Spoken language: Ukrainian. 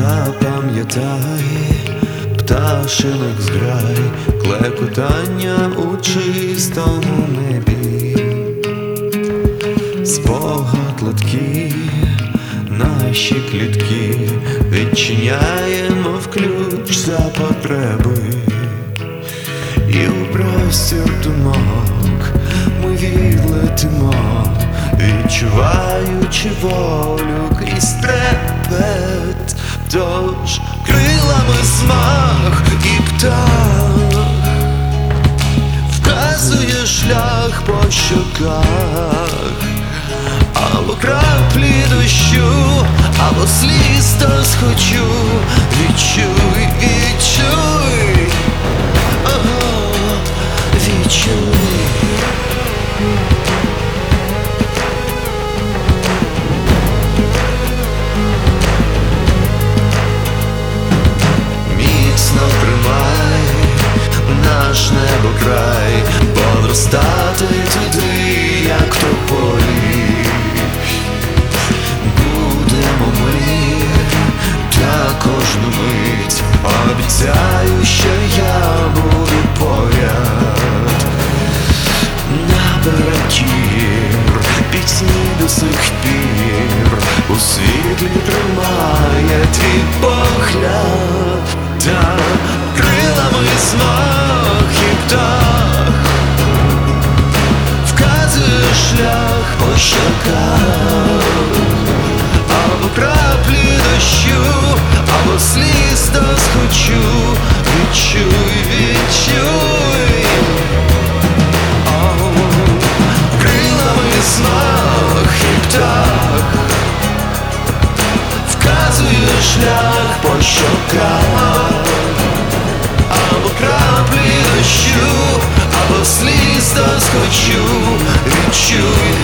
Запам'ятай пташиних зграй, клекотання у чистому небі, спогад легкий, наші клітки відчиняємо в ключ за потреби, і у простір думок ми відлетимо, відчуваючи волю крізь трепет. Тож крилами змах і птах вказує шлях по щоках, або краплі дощу, або сліз та схочу. Відчуй, відчуй, ага, відчуй. Тримай наш небокрай, подростати туди, як тополі. Будемо ми та кожну мить, обіцяю, що я буду поряд. Наберегір пісні до сих пір, у світлі тримає твій погляд. Та крилами змах і птах вказує шлях по щоках, або краплі дощу, або сліз та схочу. Відчуй, відчуй, крилами змах і птах вказує шлях по щоках, або краплі дощу, або сліз та схочу. Відчуй,